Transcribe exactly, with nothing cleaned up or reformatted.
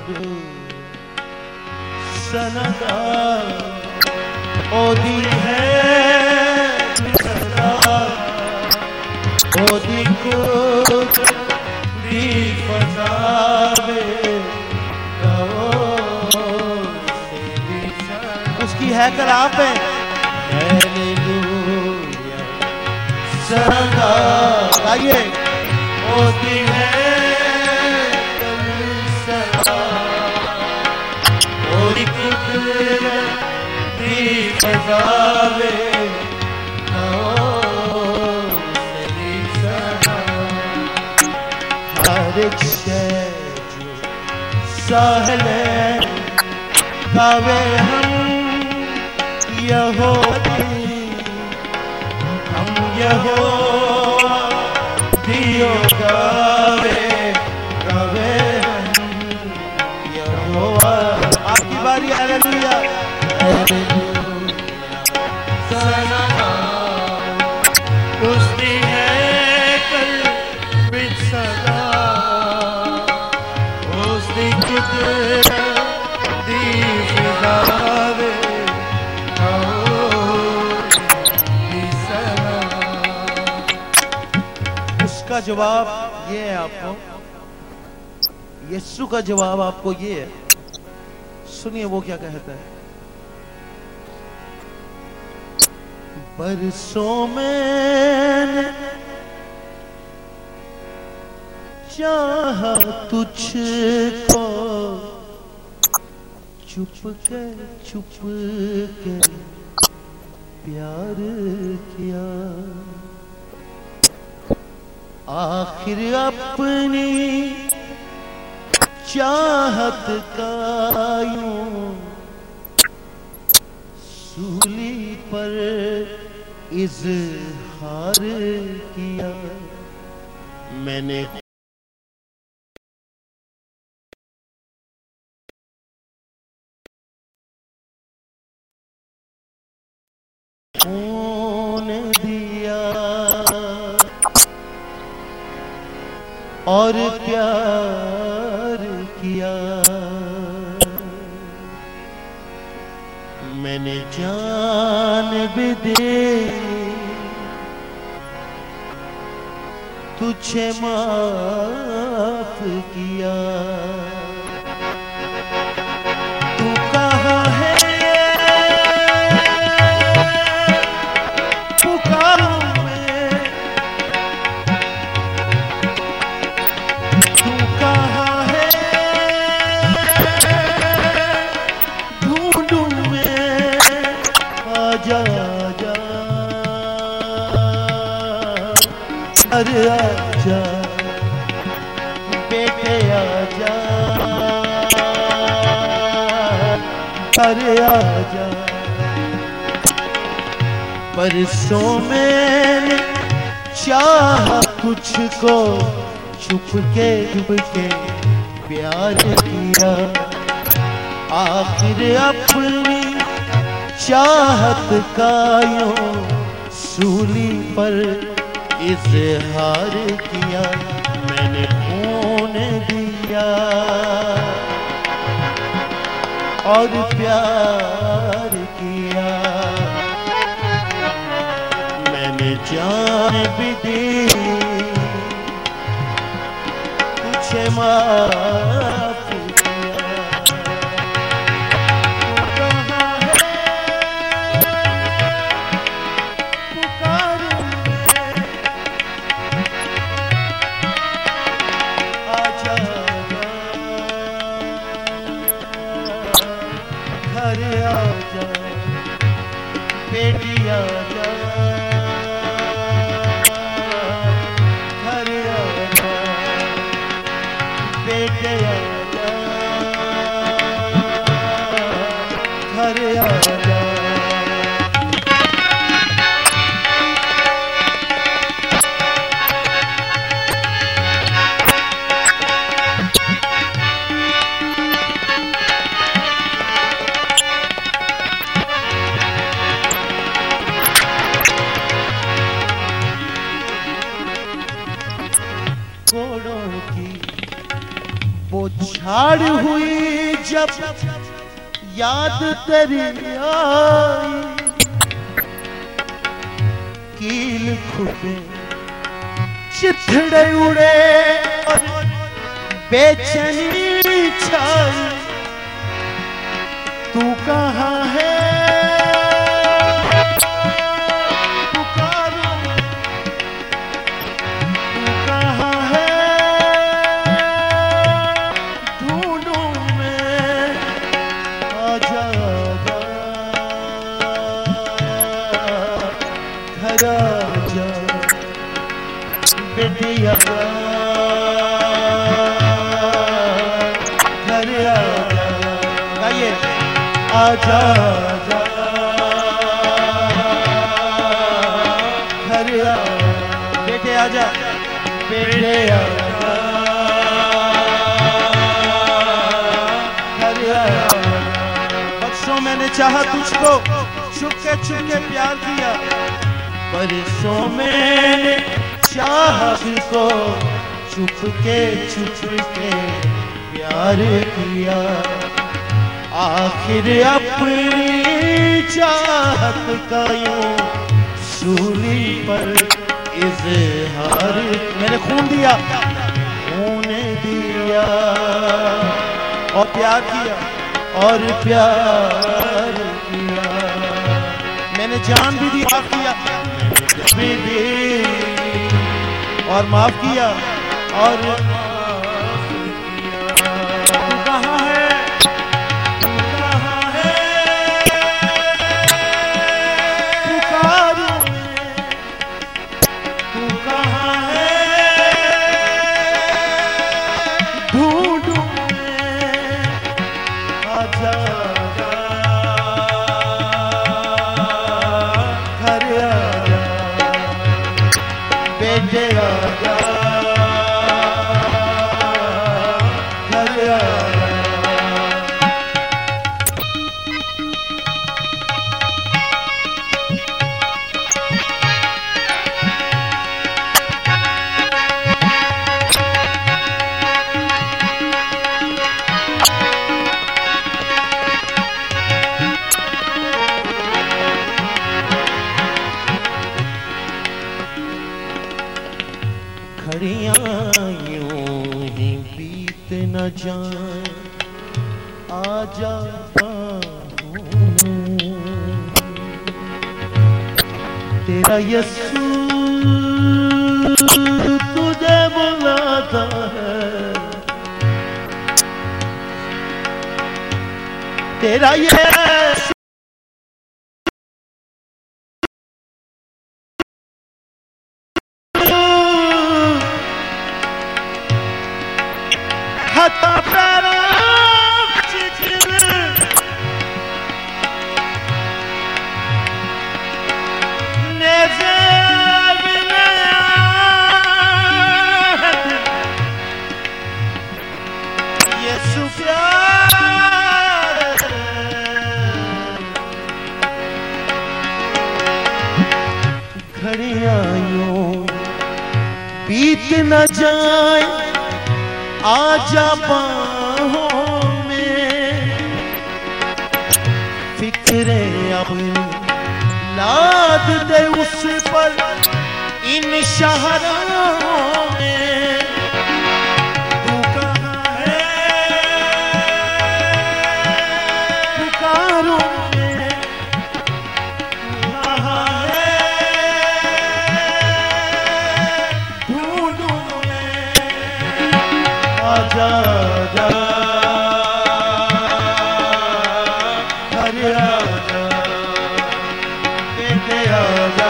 सनदा ओदी है सदा ओदी को दी फसावे उसकी है कलाम पे हालेलुया सदा आइए ओदी है सदा ओदी कुदरत दी फसावे हर एक शय जो सहले गावे हम यहोदी हम यहोदियों गावे गावे हम यहोवा। आपकी बारी हालेलुया सना उसकी है कल बिच सदा उसकी कुदरत दी फिजावे उसका जवाब ये है आपको, यीशु का जवाब आपको ये है। सुनिए वो क्या कहता है। बरसों मैंने चाहा तुझको चुप के चुप के प्यार किया आखिर अपनी चाहत का यूं सूली पर इज़हार किया मैंने खून दिया और प्यार किया मैंने जान भी दे तुझे माफ किया तू कहाँ है पुकारूं मैं तू कहाँ है ढूंढूं मैं आजा आजा अरे आजा बेटे आजा अरे आजा परसों मैंने चाहा तुझको छुप के छुप के प्यार किया आखिर अपनी चाहत का यूं सूली पर इज़हार किया मैंने खून दिया और प्यार किया मैंने जान भी दी तुझे माफ बेटी आजा घर आजा बेटे आजा घर आजा कोड़ों की वो झाड़ हुई जब याद तेरी आई, कील खुपे चिथड़े उड़े और बेचैनी छाई। तू कहाँ है बेटिया घर आजा, गाइए आजा आजा घर आ, बेटे आजा बेटे आजा घर आ। बरसों मैंने चाहा तुझको, छुपके छुपके प्यार किया, बरसों मैंने चाह को छुपके छुपके प्यार किया, आखिर अपनी चाहत का यूं सूली पर इज़हार। मैंने खून दिया, खून दिया और प्यार किया और प्यार किया। मैंने जान भी दी, माफ किया भी दी और माफ किया और माफ किया। तू कहाँ है, तू कहाँ है, पुकारूं मैं, तू कहाँ है, ढूंढूं मैं, आजा घर आजा बेटे आजा घर आजा। घड़ियां यूं ही बीत न जाए, आजा तेरा यीशु तुझे बुलाता है, तेरा यीशु हाथा पैरों चिकन नेज़े यीशु प्यार घड़ियां यूं बीत न जाए, आजा बाहों में फिक्रे अपनी लाद दे उस पर इन शहरों में। तू कहाँ है, पुकारूं मैं, तू कहाँ है, ढूंढूं मैं, आजा आजा घर आजा बेटे आजा